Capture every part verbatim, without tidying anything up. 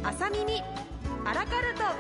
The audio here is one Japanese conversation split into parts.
朝耳アラカルト。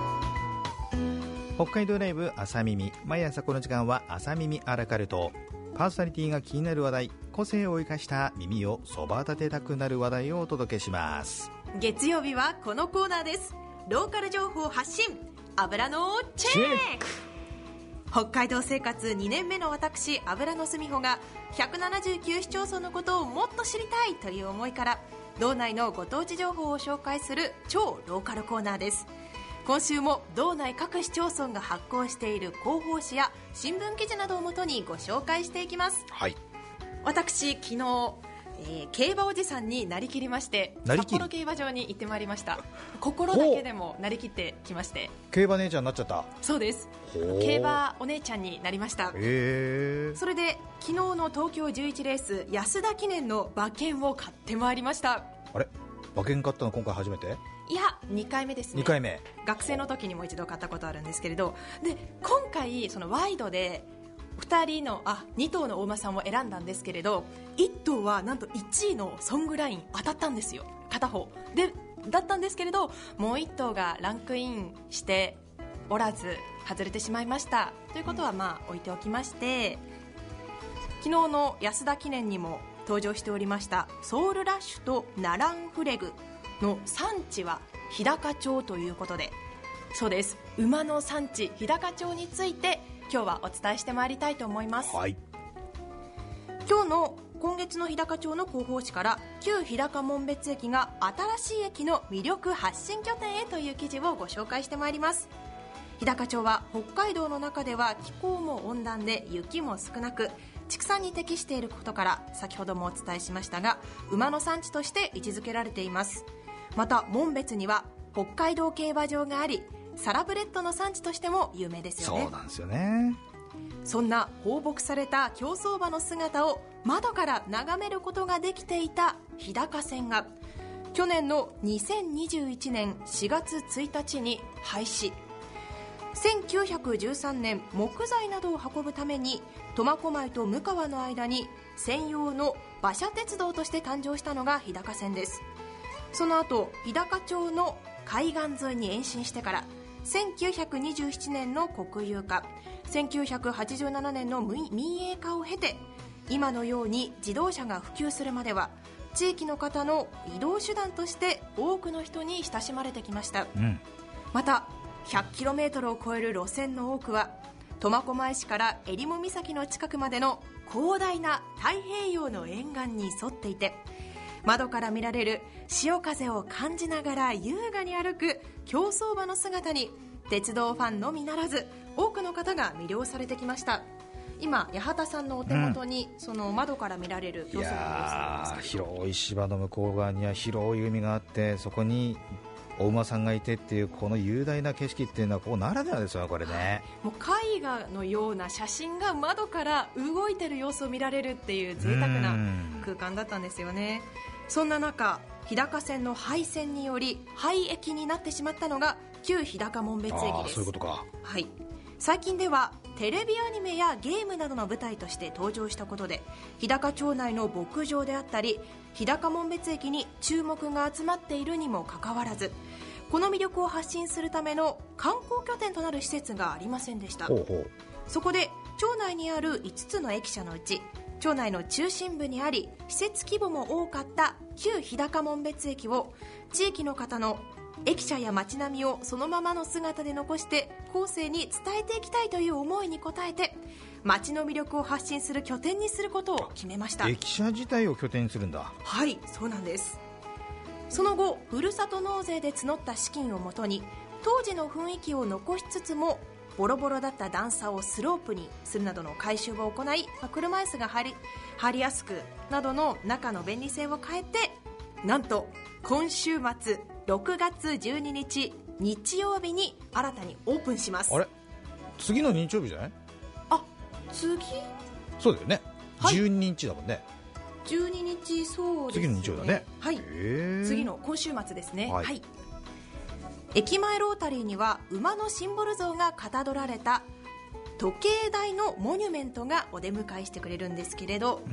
北海道ライブ朝耳、毎朝この時間は朝耳アラカルト。パーソナリティが気になる話題、個性を生かした耳をそば立てたくなる話題をお届けします。 月曜日はこのコーナーです。ローカル情報発信、油のチェック。北海道生活にねんめの私、油のすみほがひゃくななじゅうきゅう市町村のことをもっと知りたいという思いから、道内のご当地情報を紹介する超ローカルコーナーです。今週も道内各市町村が発行している広報誌や新聞記事などをもとにご紹介していきます。 はい。 私昨日、えー、競馬おじさんになりきりまして、札幌競馬場に行ってまいりました。心だけでもなりきってきまして。 競馬姉ちゃんになっちゃった。 そうです。競馬お姉ちゃんになりました。 へー。 それで昨日の東京じゅういちレース安田記念の馬券を買ってまいりました。 あれ、馬券買ったの今回初めて？ いや、にかいめですね。 にかいめ。 学生の時にも一度買ったことあるんですけれど、で今回そのワイドでふたりのあに頭のお馬さんを選んだんですけれど、いっ頭はなんといちいのソングライン当たったんですよ、片方でだったんですけれど、もういっ頭がランクインしておらず外れてしまいましたということはまあ置いておきまして、昨日の安田記念にも登場しておりましたソウルラッシュとナランフレグの産地は日高町ということで、そうです、馬の産地日高町について今日はお伝えしてまいりたいと思います。 はい。 今日の今月の日高町の広報誌から、旧日高紋別駅が新しい駅の魅力発信拠点へという記事をご紹介してまいります。日高町は北海道の中では気候も温暖で雪も少なく、畜産に適していることから、先ほどもお伝えしましたが馬の産地として位置づけられています。また紋別には北海道競馬場があり、サラブレッドの産地としても有名ですよね。 そうなんですよね。 そんな放牧された競走馬の姿を窓から眺めることができていた日高線が去年のにせんにじゅういちねんしがつついたちに廃止。せんきゅうひゃくじゅうさんねん、木材などを運ぶために苫小牧と向川の間に専用の馬車鉄道として誕生したのが日高線です。その後日高町の海岸沿いに延伸してからせんきゅうひゃくにじゅうななねんの国有化、せんきゅうひゃくはちじゅうななねんの民営化を経て、今のように自動車が普及するまでは地域の方の移動手段として多くの人に親しまれてきました、うん、また ひゃくキロメートル を超える路線の多くは苫小牧市から襟裳岬の近くまでの広大な太平洋の沿岸に沿っていて、窓から見られる潮風を感じながら優雅に歩く競走馬の姿に、鉄道ファンのみならず多くの方が魅了されてきました。今八幡さんのお手元に、うん、その窓から見られる競走馬の様子なんですけど、 広い芝の向こう側には広い海があって、そこにお馬さんがいてっていうこの雄大な景色っていうのはここならではですよね、これね。 もう絵画のような写真が窓から動いてる様子を見られるっていう贅沢な空間だったんですよね。そんな中、日高線の廃線により廃駅になってしまったのが旧日高紋別駅です。 あ、そういうことか。 はい。最近ではテレビアニメやゲームなどの舞台として登場したことで、日高町内の牧場であったり日高紋別駅に注目が集まっているにもかかわらず、この魅力を発信するための観光拠点となる施設がありませんでした。 ほうほう。 そこで町内にあるいつつの駅舎のうち、町内の中心部にあり施設規模も多かった旧日高紋別駅を、地域の方の駅舎や街並みをそのままの姿で残して後世に伝えていきたいという思いに応えて、街の魅力を発信する拠点にすることを決めました。 駅舎自体を拠点にするんだ。 はい、そうなんです。その後、ふるさと納税で募った資金をもとに当時の雰囲気を残しつつもボロボロだった段差をスロープにするなどの改修を行い、車椅子が入り、入りやすくなどの中の便利性を変えて、なんと今週末ろくがつじゅうににち日曜日に新たにオープンします。 あれ、次の日曜日じゃない？ あ、次？ そうだよね、 はい、 じゅうににちだもんね。 じゅうににち、そうですね。 次の日曜だね。 はい、次の今週末ですね。 はい、 はい。駅前ロータリーには馬のシンボル像がかたどられた時計台のモニュメントがお出迎えしてくれるんですけれど、うん、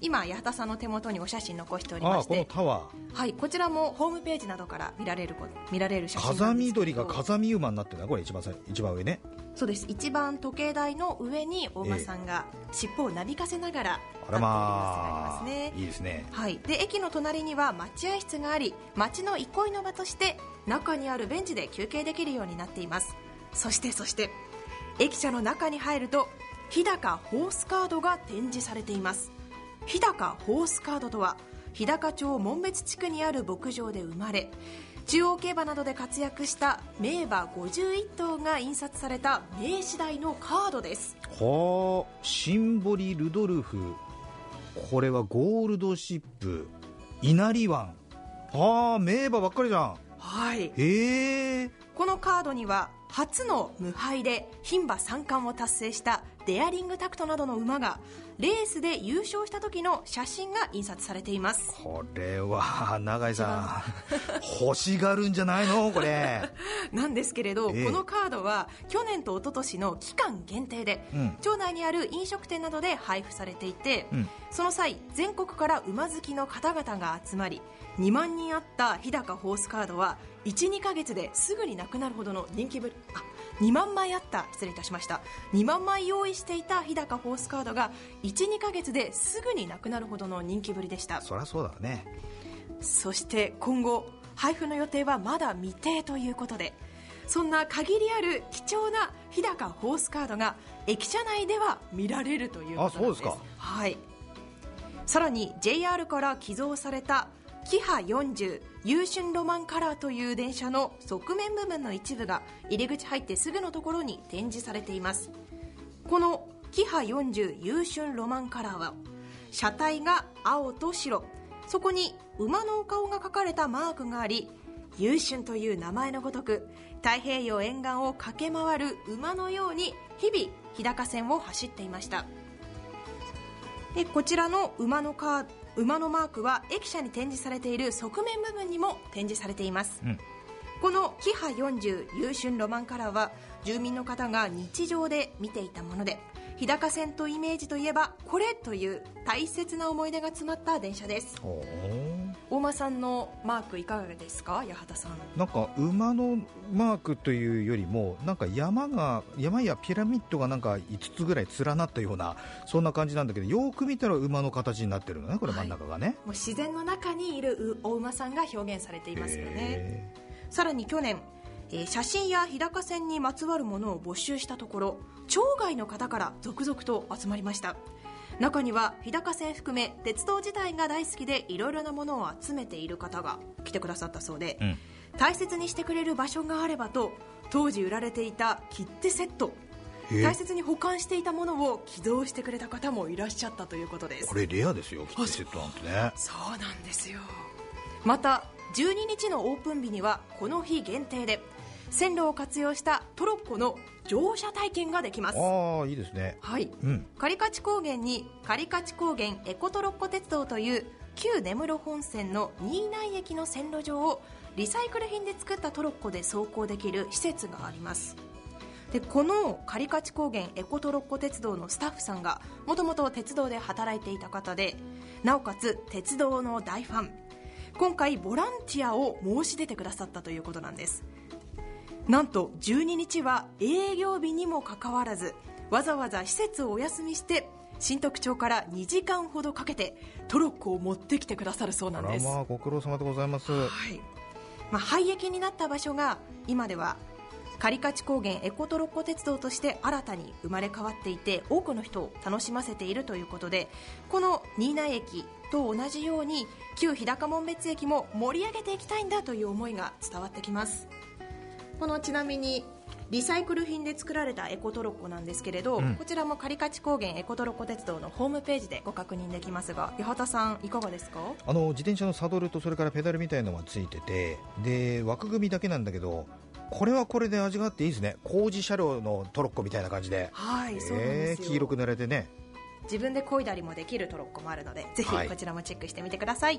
今八幡さんの手元にお写真残しておりまして、 ああこのタワー、はい、こちらもホームページなどから見られる見られる写真なんですけど、 風見鳥が風見馬になってるな、これ一番一番上ね。 そうです、一番時計台の上に大間さんが尻尾をなびかせながら立っている様子がありますね。 いいですね。 はい、で駅の隣には待合室があり、街の憩いの場として中にあるベンチで休憩できるようになっています。そしてそして駅舎の中に入ると日高ホースカードが展示されています。日高ホースカードとは日高町門別地区にある牧場で生まれ、中央競馬などで活躍した名馬ごじゅういっとうが印刷された名刺台のカードです。 はあ、シンボリルドルフ、これはゴールドシップ、稲荷湾、ああ名馬ばっかりじゃん。 はい、 へえ。 このカードには初の無敗で牝馬三冠を達成したデアリングタクトなどの馬がレースで優勝した時の写真が印刷されています。 これは永井さん欲しがるんじゃないのこれなんですけれど、 ええ、 このカードは去年と一昨年の期間限定で、うん、町内にある飲食店などで配布されていて、うん、その際全国から馬好きの方々が集まりにまんにんあった日高ホースカードは いちにかげつですぐになくなるほどの人気ぶり。あにまんまいあった失礼いたしましたにまんまい用意していた日高ホースカードが いちにかげつですぐになくなるほどの人気ぶりでした。 そりゃそうだね。 そして今後配布の予定はまだ未定ということで、そんな限りある貴重な日高ホースカードが駅舎内では見られるということなんです。 あ、そうですか。 はい、さらに ジェイアール から寄贈されたキハよんじゅう優春ロマンカラーという電車の側面部分の一部が入り口入ってすぐのところに展示されています。このキハよんじゅう優春ロマンカラーは車体が青と白、そこに馬のお顔が描かれたマークがあり、優春という名前のごとく太平洋沿岸を駆け回る馬のように日々日高線を走っていました。でこちらの馬のカー馬のマークは駅舎に展示されている側面部分にも展示されています、うん、このキハよんじゅう優春ロマンカラーは住民の方が日常で見ていたもので、日高線とイメージといえばこれという大切な思い出が詰まった電車です。大間さんのマークいかがですか、八幡さん。 なんか馬のマークというよりもなんか山が山やピラミッドがなんかいつつぐらい連なったようなそんな感じなんだけど、よく見たら馬の形になってるのね、これ真ん中がね、はい、 もう自然の中にいるお馬さんが表現されていますよね。さらに去年、えー、写真や日高線にまつわるものを募集したところ町外の方から続々と集まりました。中には日高線含め鉄道自体が大好きでいろいろなものを集めている方が来てくださったそうで、うん、大切にしてくれる場所があればと当時売られていた切手セット、大切に保管していたものを寄贈してくれた方もいらっしゃったということです。 これレアですよ、切手セットなんてね。 そうなんですよ。またじゅうににちのオープン日にはこの日限定で線路を活用したトロッコの乗車体験ができます。 ああいいですね。 はい、うん、カリカチ高原にカリカチ高原エコトロッコ鉄道という旧根室本線の新内駅の線路上をリサイクル品で作ったトロッコで走行できる施設があります。でこのカリカチ高原エコトロッコ鉄道のスタッフさんがもともと鉄道で働いていた方で、なおかつ鉄道の大ファン、今回ボランティアを申し出てくださったということなんです。なんとじゅうににちは営業日にもかかわらずわざわざ施設をお休みして新得町からにじかんほどかけてトロッコを持ってきてくださるそうなんです。 あらまあご苦労様でございます、はい。 まあ、廃駅になった場所が今ではカリカチ高原エコトロッコ鉄道として新たに生まれ変わっていて多くの人を楽しませているということで、この新内駅と同じように旧日高門別駅も盛り上げていきたいんだという思いが伝わってきます。このちなみにリサイクル品で作られたエコトロッコなんですけれど、うん、こちらもカリカチ高原エコトロッコ鉄道のホームページでご確認できますが、八幡さんいかがですか。 あの自転車のサドルとそれからペダルみたいなのがついてて、で枠組みだけなんだけどこれはこれで味があっていいですね。工事車両のトロッコみたいな感じで、 はい、そうなんですよ。 黄色く塗られてね、 自分で漕いだりもできるトロッコもあるのでぜひこちらもチェックしてみてください、はい。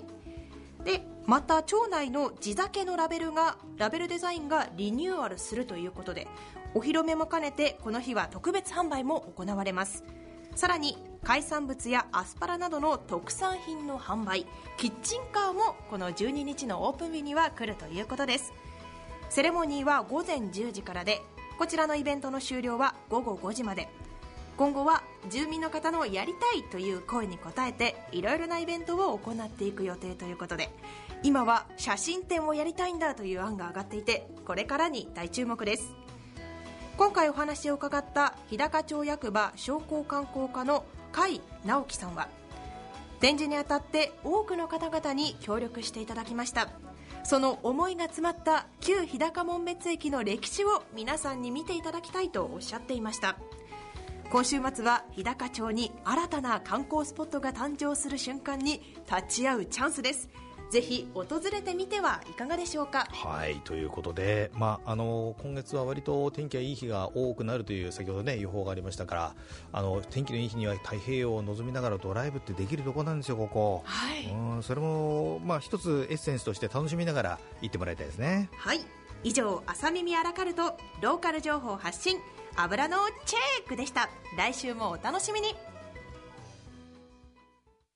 でまた町内の地酒のラベルがラベルデザインがリニューアルするということでお披露目も兼ねてこの日は特別販売も行われます。さらに海産物やアスパラなどの特産品の販売、キッチンカーもこのじゅうににちのオープン日には来るということです。セレモニーはごぜんじゅうじからで、こちらのイベントの終了はごごごじまで。今後は住民の方のやりたいという声に応えていろいろなイベントを行っていく予定ということで、今は写真展をやりたいんだという案が上がっていて、これからに大注目です。今回お話を伺った日高町役場商工観光課の甲斐直樹さんは、展示にあたって多くの方々に協力していただきました。その思いが詰まった旧日高紋別駅の歴史を皆さんに見ていただきたいとおっしゃっていました。今週末は日高町に新たな観光スポットが誕生する瞬間に立ち会うチャンスです。ぜひ訪れてみてはいかがでしょうか。 はい、ということで、まあ、あの今月は割と天気がいい日が多くなるという先ほど、ね、予報がありましたから、あの天気のいい日には太平洋を望みながらドライブってできるところなんですよ、ここ。 はい、 うん、それも、まあ、一つエッセンスとして楽しみながら行ってもらいたいですね。 はい、以上、朝耳アラカルトローカル情報発信油のチェックでした。来週もお楽しみに。